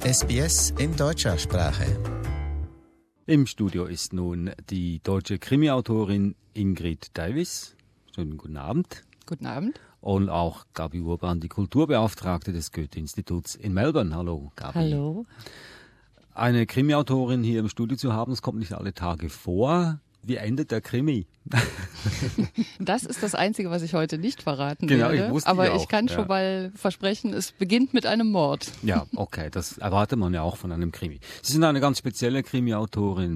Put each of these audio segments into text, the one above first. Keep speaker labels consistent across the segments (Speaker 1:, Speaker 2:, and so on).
Speaker 1: SBS in deutscher Sprache.
Speaker 2: Im Studio ist nun die deutsche Krimi-Autorin Ingrid Davis. Schönen guten Abend.
Speaker 3: Guten Abend.
Speaker 2: Und auch Gabi Urban, die Kulturbeauftragte des Goethe-Instituts in Melbourne. Hallo, Gabi.
Speaker 3: Hallo.
Speaker 2: Eine Krimi-Autorin hier im Studio zu haben, das kommt nicht alle Tage vor. Wie endet der Krimi?
Speaker 3: Das ist das Einzige, was ich heute nicht verraten
Speaker 2: genau,
Speaker 3: werde.
Speaker 2: Ich wusste
Speaker 3: aber
Speaker 2: ja auch,
Speaker 3: ich kann schon mal versprechen, es beginnt mit einem Mord.
Speaker 2: Ja, okay, das erwartet man ja auch von einem Krimi. Sie sind eine ganz spezielle Krimi-Autorin.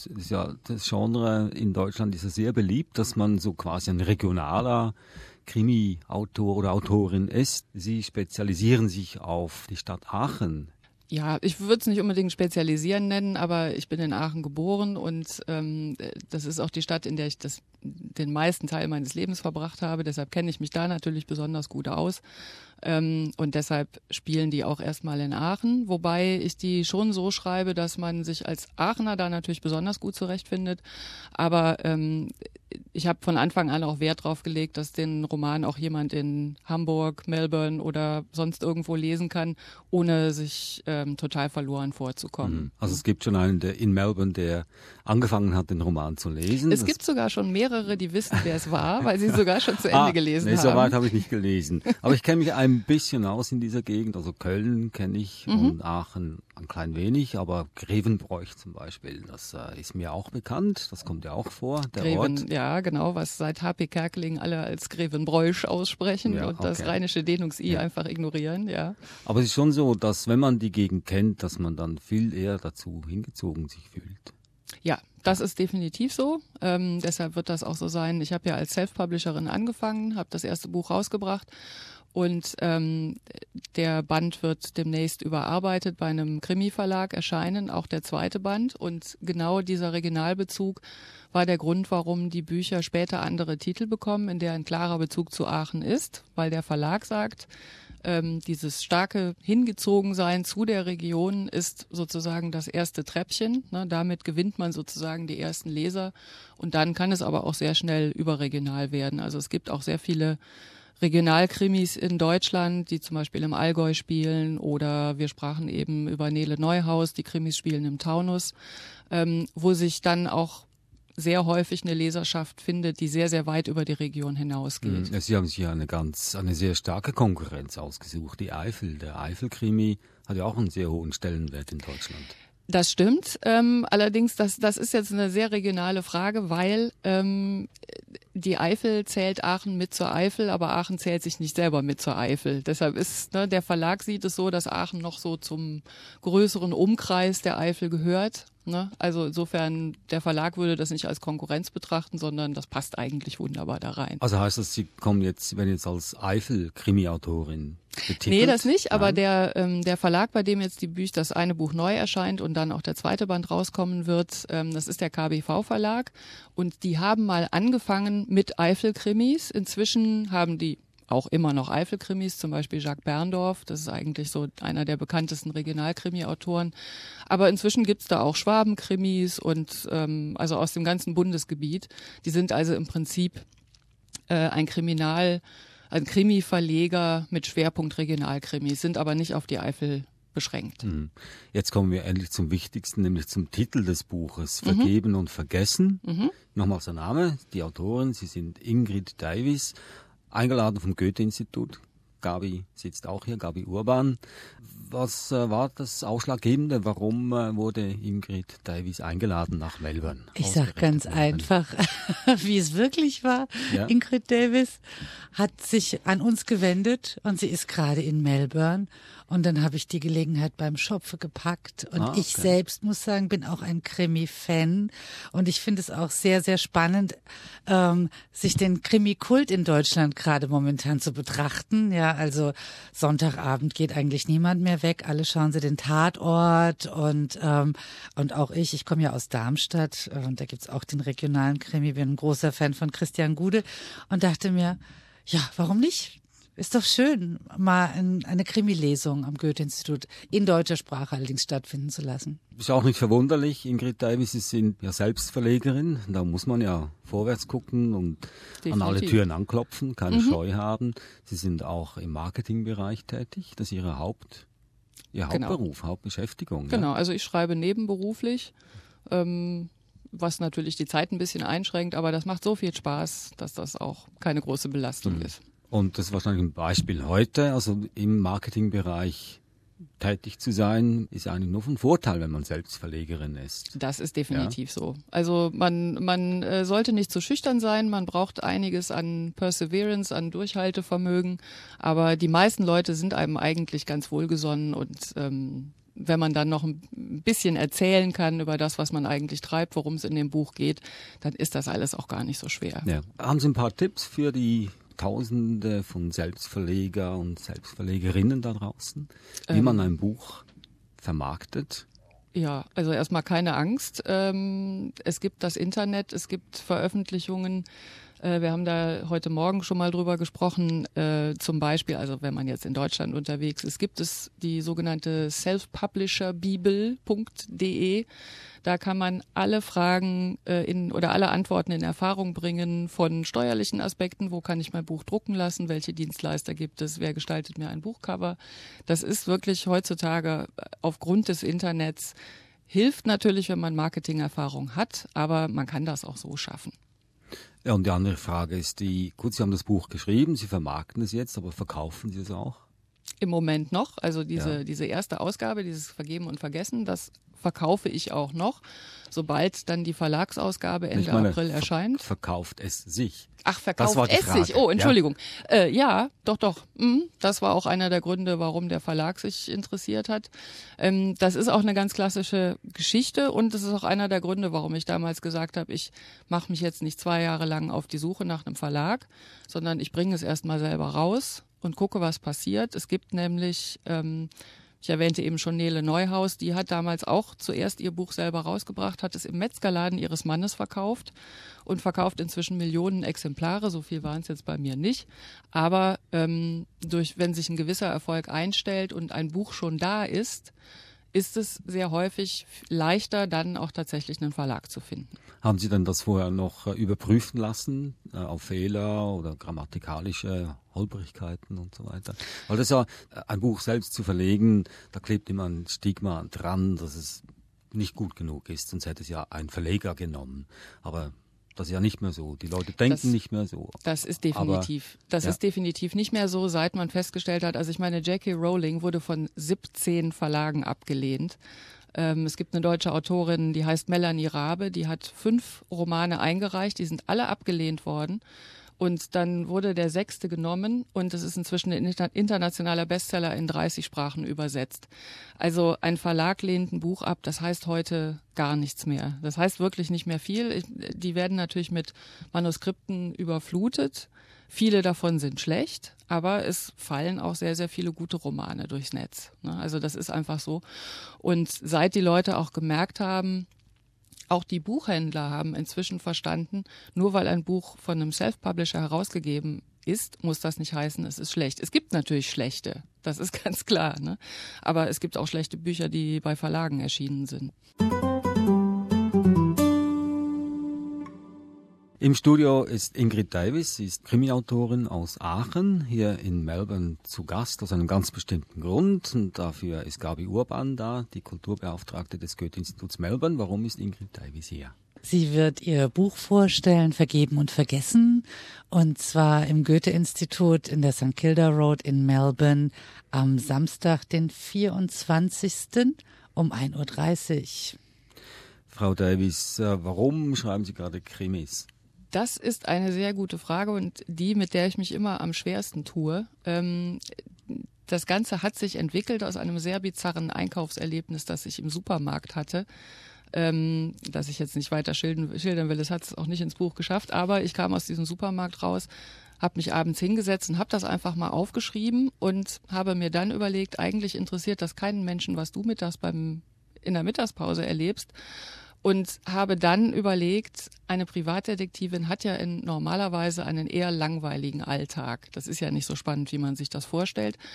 Speaker 2: Das Genre in Deutschland ist ja sehr beliebt, dass man so quasi ein regionaler Krimi-Autor oder Autorin ist. Sie spezialisieren sich auf die Stadt Aachen.
Speaker 3: Ja, ich würde es nicht unbedingt spezialisieren nennen, aber ich bin in Aachen geboren und das ist auch die Stadt, in der ich den meisten Teil meines Lebens verbracht habe. Deshalb kenne ich mich da natürlich besonders gut aus. Und deshalb spielen die auch erstmal in Aachen, wobei ich die schon so schreibe, dass man sich als Aachener da natürlich besonders gut zurechtfindet. Aber ich habe von Anfang an auch Wert drauf gelegt, dass den Roman auch jemand in Hamburg, Melbourne oder sonst irgendwo lesen kann, ohne sich total verloren vorzukommen.
Speaker 2: Also es gibt schon einen in Melbourne, der angefangen hat, den Roman zu lesen.
Speaker 3: Es gibt sogar schon mehrere, die wissen, wer es war, weil sie sogar schon zu Ende gelesen haben.
Speaker 2: So weit habe ich nicht gelesen. Aber ich kenne mich ein bisschen aus in dieser Gegend. Also Köln kenne ich und Aachen ein klein wenig, aber Grevenbroich zum Beispiel, das ist mir auch bekannt. Das kommt ja auch vor, der Ort.
Speaker 3: Ja, genau, was seit H.P. Kerkeling alle als Grevenbroich aussprechen und das rheinische Dehnungs-I einfach ignorieren, ja.
Speaker 2: Aber es ist schon so, dass wenn man die Gegend kennt, dass man dann viel eher dazu hingezogen sich fühlt.
Speaker 3: Ja, das ist definitiv so. Deshalb wird das auch so sein. Ich habe ja als Self-Publisherin angefangen, habe das erste Buch rausgebracht und der Band wird demnächst überarbeitet bei einem Krimi-Verlag erscheinen, auch der zweite Band. Und genau dieser Regionalbezug war der Grund, warum die Bücher später andere Titel bekommen, in der ein klarer Bezug zu Aachen ist, weil der Verlag sagt, dieses starke Hingezogensein zu der Region ist sozusagen das erste Treppchen. Ne? Damit gewinnt man sozusagen die ersten Leser und dann kann es aber auch sehr schnell überregional werden. Also es gibt auch sehr viele Regionalkrimis in Deutschland, die zum Beispiel im Allgäu spielen oder wir sprachen eben über Nele Neuhaus, die Krimis spielen im Taunus, wo sich dann auch sehr häufig eine Leserschaft findet, die sehr, sehr weit über die Region hinausgeht.
Speaker 2: Sie haben sich ja eine sehr starke Konkurrenz ausgesucht. Die Eifel, der Eifel-Krimi hat ja auch einen sehr hohen Stellenwert in Deutschland.
Speaker 3: Das stimmt. Allerdings, das ist jetzt eine sehr regionale Frage, weil die Eifel zählt Aachen mit zur Eifel, aber Aachen zählt sich nicht selber mit zur Eifel. Deshalb ist, der Verlag sieht es so, dass Aachen noch so zum größeren Umkreis der Eifel gehört. Also insofern, der Verlag würde das nicht als Konkurrenz betrachten, sondern das passt eigentlich wunderbar da rein.
Speaker 2: Also heißt das, Sie werden jetzt als Eifel-Krimi-Autorin betitelt?
Speaker 3: Nee, das nicht, aber der Verlag, bei dem jetzt das eine Buch neu erscheint und dann auch der zweite Band rauskommen wird, das ist der KBV-Verlag und die haben mal angefangen mit Eifel-Krimis. Inzwischen haben die auch immer noch Eifel-Krimis, zum Beispiel Jacques Berndorf, das ist eigentlich so einer der bekanntesten Regionalkrimi-Autoren. Aber inzwischen gibt's da auch Schwaben-Krimis und also aus dem ganzen Bundesgebiet. Die sind also im Prinzip ein Krimi-Verleger mit Schwerpunkt Regionalkrimis, sind aber nicht auf die Eifel beschränkt.
Speaker 2: Jetzt kommen wir endlich zum Wichtigsten, nämlich zum Titel des Buches, Vergeben und Vergessen. Nochmals der Name, die Autorin, Sie sind Ingrid Davis, eingeladen vom Goethe-Institut. Gabi sitzt auch hier, Gabi Urban. Was war das Ausschlaggebende? Warum wurde Ingrid Davis eingeladen nach Melbourne?
Speaker 4: Ich sage ganz einfach, wie es wirklich war. Ja. Ingrid Davis hat sich an uns gewendet und sie ist gerade in Melbourne. Und dann habe ich die Gelegenheit beim Schopfe gepackt. Und ich selbst muss sagen, bin auch ein Krimi-Fan. Und ich finde es auch sehr, sehr spannend, sich den Krimi-Kult in Deutschland gerade momentan zu betrachten. Ja, also Sonntagabend geht eigentlich niemand mehr weg. Alle schauen sie den Tatort. Und auch ich komme ja aus Darmstadt. Und da gibt's auch den regionalen Krimi. Bin ein großer Fan von Christian Gude. Und dachte mir, ja, warum nicht? Ist doch schön, mal eine Krimi-Lesung am Goethe-Institut in deutscher Sprache allerdings stattfinden zu lassen.
Speaker 2: Ist auch nicht verwunderlich, Ingrid Davis, Sie sind ja selbst Verlegerin. Da muss man ja vorwärts gucken und an alle Türen anklopfen, keine Scheu haben. Sie sind auch im Marketingbereich tätig. Das ist Ihre Ihr Hauptberuf, Hauptbeschäftigung.
Speaker 3: Genau, also ich schreibe nebenberuflich, was natürlich die Zeit ein bisschen einschränkt, aber das macht so viel Spaß, dass das auch keine große Belastung ist.
Speaker 2: Und das ist wahrscheinlich ein Beispiel heute, also im Marketingbereich tätig zu sein, ist eigentlich nur von Vorteil, wenn man selbst Verlegerin ist.
Speaker 3: Das ist definitiv so. Also man sollte nicht zu schüchtern sein, man braucht einiges an Perseverance, an Durchhaltevermögen, aber die meisten Leute sind einem eigentlich ganz wohlgesonnen und wenn man dann noch ein bisschen erzählen kann über das, was man eigentlich treibt, worum es in dem Buch geht, dann ist das alles auch gar nicht so schwer.
Speaker 2: Ja. Haben Sie ein paar Tipps für die Tausende von Selbstverleger und Selbstverlegerinnen da draußen, wie man ein Buch vermarktet?
Speaker 3: Ja, also erstmal keine Angst. Es gibt das Internet, es gibt Veröffentlichungen. Wir haben da heute Morgen schon mal drüber gesprochen. Zum Beispiel, also wenn man jetzt in Deutschland unterwegs ist, gibt es die sogenannte selfpublisherbibel.de. Da kann man alle Fragen oder alle Antworten in Erfahrung bringen von steuerlichen Aspekten. Wo kann ich mein Buch drucken lassen? Welche Dienstleister gibt es? Wer gestaltet mir ein Buchcover? Das ist wirklich heutzutage aufgrund des Internets, hilft natürlich, wenn man Marketingerfahrung hat, aber man kann das auch so schaffen.
Speaker 2: Ja, und die andere Frage ist gut, Sie haben das Buch geschrieben, Sie vermarkten es jetzt, aber verkaufen Sie es auch?
Speaker 3: Im Moment noch, also diese erste Ausgabe, dieses Vergeben und Vergessen, das verkaufe ich auch noch, sobald dann die Verlagsausgabe Ende April erscheint.
Speaker 2: Verkauft es sich?
Speaker 3: Ach, verkauft es sich? Oh, Entschuldigung. Ja, doch. Das war auch einer der Gründe, warum der Verlag sich interessiert hat. Das ist auch eine ganz klassische Geschichte und das ist auch einer der Gründe, warum ich damals gesagt habe, ich mache mich jetzt nicht 2 Jahre lang auf die Suche nach einem Verlag, sondern ich bringe es erstmal selber raus und gucke, was passiert. Es gibt nämlich, ich erwähnte eben schon Nele Neuhaus, die hat damals auch zuerst ihr Buch selber rausgebracht, hat es im Metzgerladen ihres Mannes verkauft und verkauft inzwischen Millionen Exemplare, so viel waren es jetzt bei mir nicht. Aber wenn sich ein gewisser Erfolg einstellt und ein Buch schon da ist es sehr häufig leichter, dann auch tatsächlich einen Verlag zu finden.
Speaker 2: Haben Sie denn das vorher noch überprüfen lassen auf Fehler oder grammatikalische Holprigkeiten und so weiter? Weil das ja ein Buch selbst zu verlegen, da klebt immer ein Stigma dran, dass es nicht gut genug ist, sonst hätte es ja ein Verleger genommen. Aber das ist ja nicht mehr so. Die Leute denken nicht mehr so.
Speaker 3: Das ist definitiv. Ist definitiv nicht mehr so, seit man festgestellt hat. Also ich meine, J.K. Rowling wurde von 17 Verlagen abgelehnt. Es gibt eine deutsche Autorin, die heißt Melanie Rabe, die hat 5 Romane eingereicht, die sind alle abgelehnt worden. Und dann wurde der 6. genommen und es ist inzwischen ein internationaler Bestseller in 30 Sprachen übersetzt. Also ein Verlag lehnt ein Buch ab, das heißt heute gar nichts mehr. Das heißt wirklich nicht mehr viel. Die werden natürlich mit Manuskripten überflutet. Viele davon sind schlecht, aber es fallen auch sehr, sehr viele gute Romane durchs Netz. Also das ist einfach so. Und seit die Leute auch gemerkt haben, auch die Buchhändler haben inzwischen verstanden, nur weil ein Buch von einem Self-Publisher herausgegeben ist, muss das nicht heißen, es ist schlecht. Es gibt natürlich schlechte, das ist ganz klar, ne? Aber es gibt auch schlechte Bücher, die bei Verlagen erschienen sind.
Speaker 2: Im Studio ist Ingrid Davis, sie ist Krimiautorin aus Aachen, hier in Melbourne zu Gast, aus einem ganz bestimmten Grund. Und dafür ist Gabi Urban da, die Kulturbeauftragte des Goethe-Instituts Melbourne. Warum ist Ingrid Davis hier?
Speaker 4: Sie wird ihr Buch vorstellen, Vergeben und Vergessen, und zwar im Goethe-Institut in der St. Kilda Road in Melbourne am Samstag, den 24. um 1.30 Uhr.
Speaker 2: Frau Davis, warum schreiben Sie gerade Krimis?
Speaker 3: Das ist eine sehr gute Frage und die, mit der ich mich immer am schwersten tue. Das Ganze hat sich entwickelt aus einem sehr bizarren Einkaufserlebnis, das ich im Supermarkt hatte. Das ich jetzt nicht weiter schildern will, das hat es auch nicht ins Buch geschafft, aber ich kam aus diesem Supermarkt raus, habe mich abends hingesetzt und habe das einfach mal aufgeschrieben und habe mir dann überlegt, eigentlich interessiert das keinen Menschen, was du mittags in der Mittagspause erlebst. Und habe dann überlegt, eine Privatdetektivin hat ja normalerweise einen eher langweiligen Alltag. Das ist ja nicht so spannend, wie man sich das vorstellt.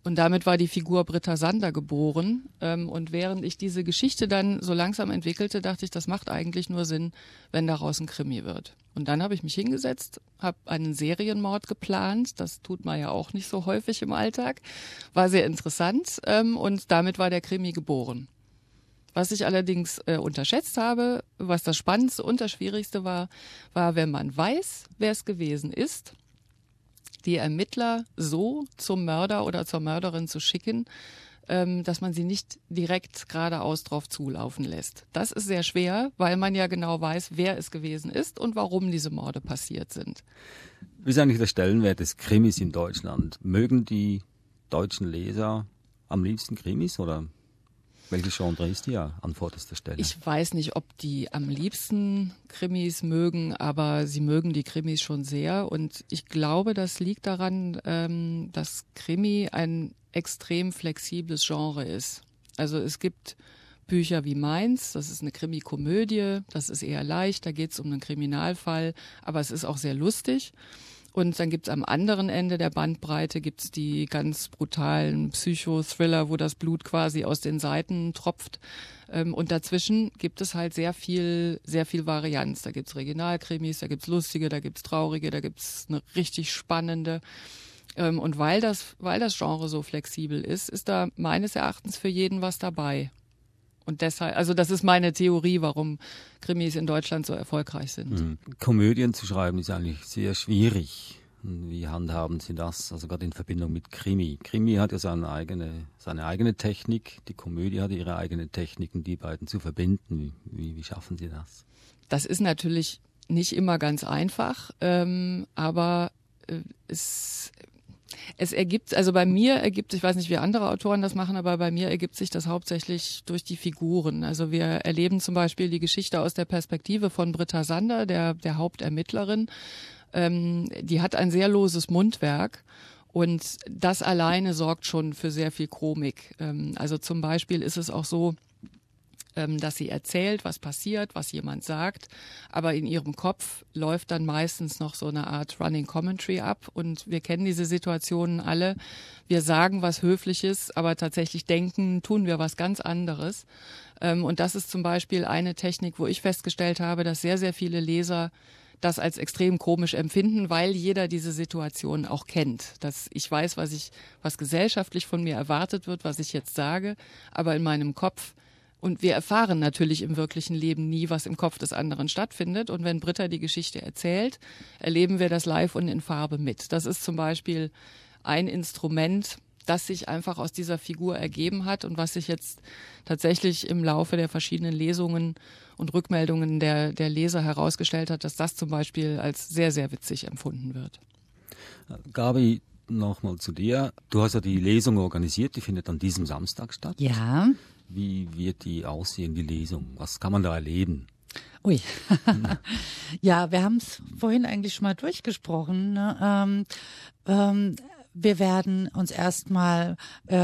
Speaker 3: Und damit war die Figur Britta Sander geboren. Und während ich diese Geschichte dann so langsam entwickelte, dachte ich, das macht eigentlich nur Sinn, wenn daraus ein Krimi wird. Und dann habe ich mich hingesetzt, habe einen Serienmord geplant. Das tut man ja auch nicht so häufig im Alltag. War sehr interessant. Und damit war der Krimi geboren. Was ich allerdings unterschätzt habe, was das Spannendste und das Schwierigste war, wenn man weiß, wer es gewesen ist, die Ermittler so zum Mörder oder zur Mörderin zu schicken, dass man sie nicht direkt geradeaus drauf zulaufen lässt. Das ist sehr schwer, weil man ja genau weiß, wer es gewesen ist und warum diese Morde passiert sind.
Speaker 2: Wie ist eigentlich der Stellenwert des Krimis in Deutschland? Mögen die deutschen Leser am liebsten Krimis oder welches Genre ist hier an vorderster Stelle?
Speaker 3: Ich weiß nicht, ob die am liebsten Krimis mögen, aber sie mögen die Krimis schon sehr. Und ich glaube, das liegt daran, dass Krimi ein extrem flexibles Genre ist. Also es gibt Bücher wie meins, das ist eine Krimi-Komödie, das ist eher leicht, da geht es um einen Kriminalfall, aber es ist auch sehr lustig. Und dann gibt's am anderen Ende der Bandbreite gibt's die ganz brutalen Psychothriller, wo das Blut quasi aus den Seiten tropft. Und dazwischen gibt es halt sehr viel Varianz. Da gibt's Regionalkrimis, da gibt's lustige, da gibt's traurige, da gibt's eine richtig spannende. Und weil das Genre so flexibel ist, ist da meines Erachtens für jeden was dabei. Und deshalb, also das ist meine Theorie, warum Krimis in Deutschland so erfolgreich sind.
Speaker 2: Komödien zu schreiben ist eigentlich sehr schwierig. Wie handhaben Sie das? Also gerade in Verbindung mit Krimi. Krimi hat ja seine eigene Technik, die Komödie hat ihre eigene Technik, und die beiden zu verbinden. Wie schaffen Sie das?
Speaker 3: Das ist natürlich nicht immer ganz einfach, aber es ergibt, also bei mir ergibt sich, ich weiß nicht, wie andere Autoren das machen, aber bei mir ergibt sich das hauptsächlich durch die Figuren. Also wir erleben zum Beispiel die Geschichte aus der Perspektive von Britta Sander, der Hauptermittlerin. Die hat ein sehr loses Mundwerk und das alleine sorgt schon für sehr viel Komik. Also zum Beispiel ist es auch so, dass sie erzählt, was passiert, was jemand sagt, aber in ihrem Kopf läuft dann meistens noch so eine Art Running Commentary ab und wir kennen diese Situationen alle. Wir sagen was Höfliches, aber tatsächlich tun wir was ganz anderes. Und das ist zum Beispiel eine Technik, wo ich festgestellt habe, dass sehr, sehr viele Leser das als extrem komisch empfinden, weil jeder diese Situation auch kennt. Dass ich weiß, was gesellschaftlich von mir erwartet wird, was ich jetzt sage, aber in meinem Kopf. Und wir erfahren natürlich im wirklichen Leben nie, was im Kopf des anderen stattfindet. Und wenn Britta die Geschichte erzählt, erleben wir das live und in Farbe mit. Das ist zum Beispiel ein Instrument, das sich einfach aus dieser Figur ergeben hat und was sich jetzt tatsächlich im Laufe der verschiedenen Lesungen und Rückmeldungen der Leser herausgestellt hat, dass das zum Beispiel als sehr, sehr witzig empfunden wird.
Speaker 2: Gabi, nochmal zu dir. Du hast ja die Lesung organisiert, die findet an diesem Samstag statt.
Speaker 4: Ja.
Speaker 2: Wie wird die aussehen, die Lesung? Was kann man da erleben?
Speaker 4: Ui, ja, wir haben es vorhin eigentlich schon mal durchgesprochen. Ne? Wir werden uns erstmal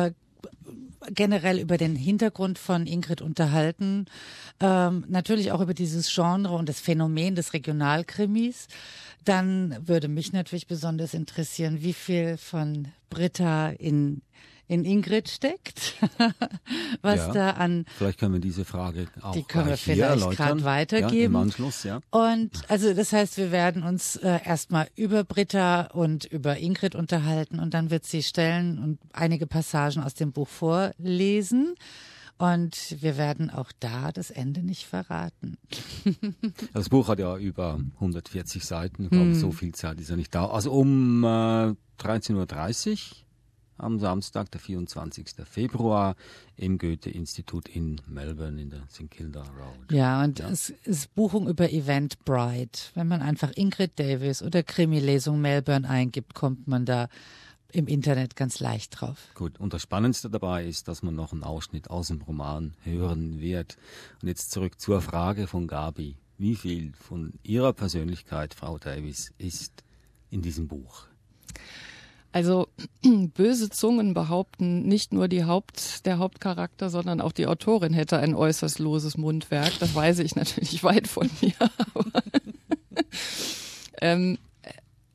Speaker 4: generell über den Hintergrund von Ingrid unterhalten, natürlich auch über dieses Genre und das Phänomen des Regionalkrimis. Dann würde mich natürlich besonders interessieren, wie viel von Britta in Ingrid steckt, da an...
Speaker 2: Vielleicht können wir diese Frage auch
Speaker 4: die können wir vielleicht gerade weitergeben.
Speaker 2: Ja, im Anschluss, ja.
Speaker 4: Und also das heißt, wir werden uns erstmal über Britta und über Ingrid unterhalten und dann wird sie stellen und einige Passagen aus dem Buch vorlesen. Und wir werden auch da das Ende nicht verraten.
Speaker 2: Das Buch hat ja über 140 Seiten, ich glaube, so viel Zeit ist ja nicht da. Also um 13.30 Uhr am Samstag, der 24. Februar, im Goethe-Institut in Melbourne in der St. Kilda Road.
Speaker 4: Ja, und es ist Buchung über Eventbrite. Wenn man einfach Ingrid Davis oder Krimi-Lesung Melbourne eingibt, kommt man da im Internet ganz leicht drauf.
Speaker 2: Gut, und das Spannendste dabei ist, dass man noch einen Ausschnitt aus dem Roman hören wird. Und jetzt zurück zur Frage von Gabi. Wie viel von Ihrer Persönlichkeit, Frau Davis, ist in diesem Buch?
Speaker 3: Also böse Zungen behaupten, nicht nur der Hauptcharakter, sondern auch die Autorin hätte ein äußerst loses Mundwerk. Das weiß ich natürlich weit von mir. Aber,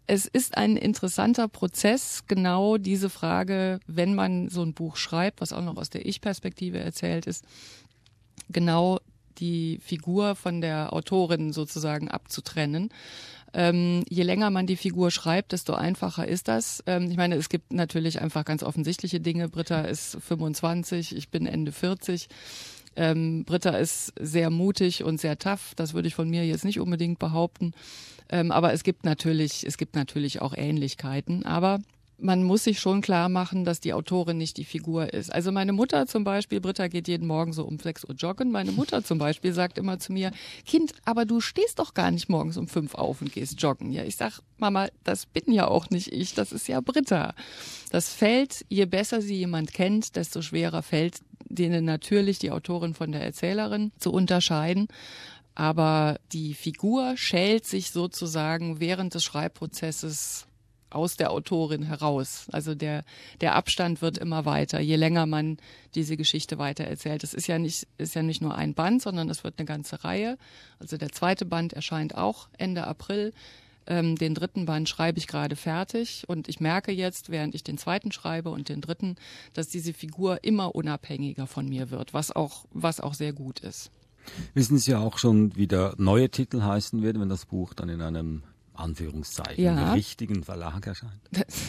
Speaker 3: es ist ein interessanter Prozess, genau diese Frage, wenn man so ein Buch schreibt, was auch noch aus der Ich-Perspektive erzählt ist, genau die Figur von der Autorin sozusagen abzutrennen. Je länger man die Figur schreibt, desto einfacher ist das. Ich meine, es gibt natürlich einfach ganz offensichtliche Dinge. Britta ist 25, ich bin Ende 40. Britta ist sehr mutig und sehr tough. Das würde ich von mir jetzt nicht unbedingt behaupten. Aber es gibt natürlich auch Ähnlichkeiten. Aber man muss sich schon klar machen, dass die Autorin nicht die Figur ist. Also meine Mutter zum Beispiel, Britta geht jeden Morgen so um 6 Uhr joggen. Meine Mutter zum Beispiel sagt immer zu mir, Kind, aber du stehst doch gar nicht morgens um 5 auf und gehst joggen. Ja, ich sag, Mama, das bin ja auch nicht ich, das ist ja Britta. Das fällt, je besser sie jemand kennt, desto schwerer fällt denen natürlich die Autorin von der Erzählerin zu unterscheiden. Aber die Figur schält sich sozusagen während des Schreibprozesses aus der Autorin heraus. Also der Abstand wird immer weiter, je länger man diese Geschichte weitererzählt. Es ist ja nicht nur ein Band, sondern es wird eine ganze Reihe. Also der zweite Band erscheint auch Ende April. Den dritten Band schreibe ich gerade fertig und ich merke jetzt, während ich den zweiten schreibe und den dritten, dass diese Figur immer unabhängiger von mir wird, was auch sehr gut ist.
Speaker 2: Wissen Sie auch schon, wie der neue Titel heißen wird, wenn das Buch dann in einem Anführungszeichen richtigen Verlag erscheint?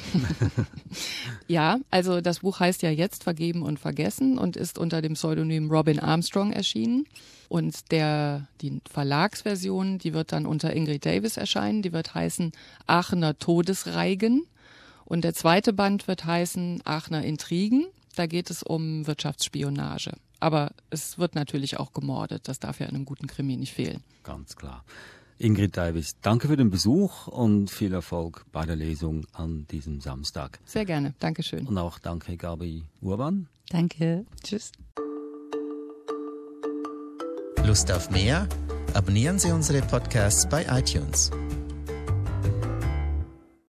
Speaker 3: Ja, also das Buch heißt ja jetzt Vergeben und Vergessen und ist unter dem Pseudonym Robin Armstrong erschienen. Und die Verlagsversion, die wird dann unter Ingrid Davis erscheinen. Die wird heißen Aachener Todesreigen. Und der zweite Band wird heißen Aachener Intrigen. Da geht es um Wirtschaftsspionage. Aber es wird natürlich auch gemordet. Das darf ja in einem guten Krimi nicht fehlen.
Speaker 2: Ganz klar. Ingrid Davis, danke für den Besuch und viel Erfolg bei der Lesung an diesem Samstag.
Speaker 3: Sehr gerne, Dankeschön.
Speaker 2: Und auch danke Gabi Urban.
Speaker 4: Danke, tschüss.
Speaker 1: Lust auf mehr? Abonnieren Sie unsere Podcasts bei iTunes.